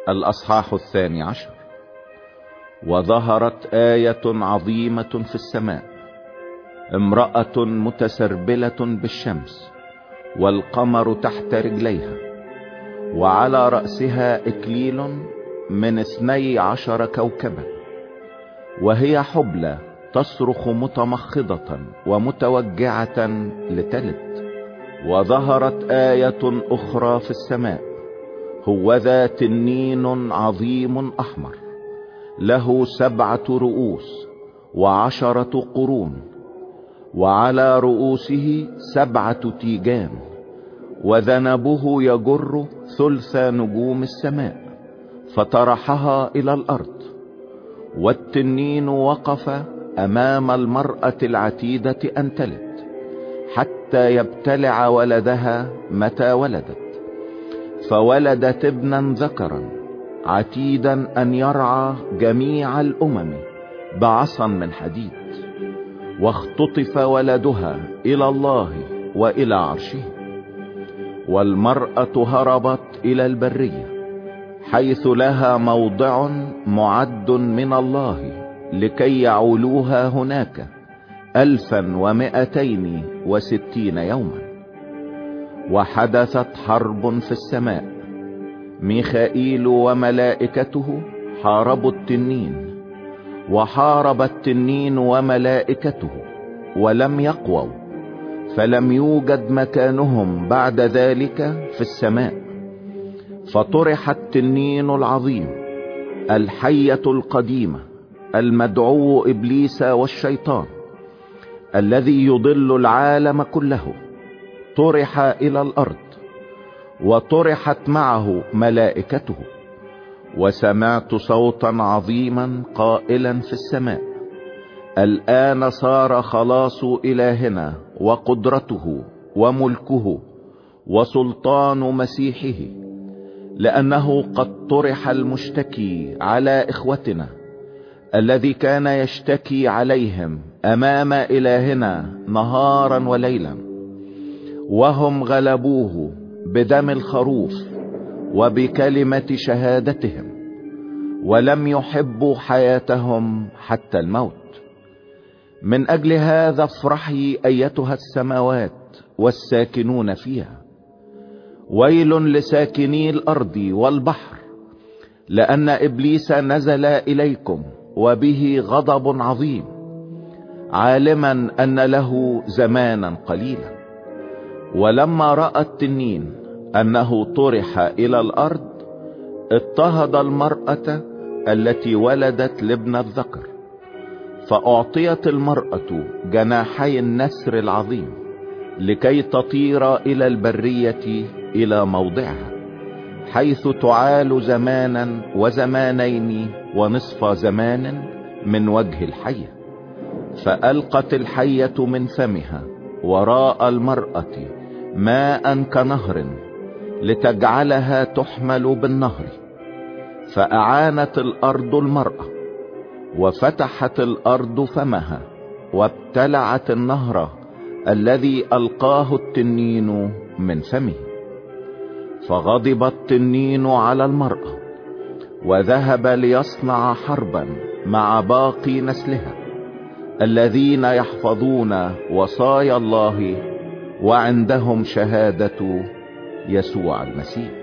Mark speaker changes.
Speaker 1: الأصحاح 12. وظهرت آية عظيمة في السماء، امرأة متسربلة بالشمس والقمر تحت رجليها، وعلى رأسها إكليل من 12 كوكبا، وهي حبلى تصرخ متمخضة ومتوجعة لتلد. وظهرت آية أخرى في السماء، هوذا تنين عظيم أحمر له 7 رؤوس و10 قرون، وعلى رؤوسه 7 تيجان، وذنبه يجر 3 نجوم السماء فطرحها إلى الأرض. والتنين وقف أمام المرأة العتيدة أن تلد حتى يبتلع ولدها متى ولدت، فولدت ابنا ذكرا عتيدا أن يرعى جميع الأمم بعصا من حديد. واختطف ولدها إلى الله وإلى عرشه. والمرأة هربت إلى البرية حيث لها موضع معد من الله لكي يعولوها هناك 1260 يوما. وحدثت حرب في السماء، ميخائيل وملائكته حاربوا التنين، وحارب التنين وملائكته ولم يقووا، فلم يوجد مكانهم بعد ذلك في السماء. فطرح التنين العظيم الحية القديمة المدعو إبليس والشيطان الذي يضل العالم كله، طرح إلى الأرض، وطرحت معه ملائكته. وسمعت صوتا عظيما قائلا في السماء: الآن صار خلاص إلهنا وقدرته وملكه وسلطان مسيحه، لأنه قد طرح المشتكي على إخوتنا الذي كان يشتكي عليهم أمام إلهنا نهارا وليلا، وهم غلبوه بدم الخروف وبكلمة شهادتهم، ولم يحبوا حياتهم حتى الموت. من أجل هذا افرحي أيتها السماوات والساكنون فيها، ويل لساكني الأرض والبحر، لأن إبليس نزل إليكم وبه غضب عظيم، عالما أن له زمانا قليلا. ولما رأى التنين أنه طرح إلى الأرض، اضطهد المرأة التي ولدت لابن الذكر، فأعطيت المرأة جناحي النسر العظيم لكي تطير إلى البرية إلى موضعها، حيث تعال زمانا وزمانين ونصف زمان من وجه الحية. فألقت الحية من فمها وراء المرأة ماء كنهر لتجعلها تحمل بالنهر. فأعانت الأرض المرأة، وفتحت الأرض فمها وابتلعت النهر الذي ألقاه التنين من فمه. فغضب التنين على المرأة، وذهب ليصنع حربا مع باقي نسلها الذين يحفظون وصايا الله وعندهم شهادة يسوع المسيح.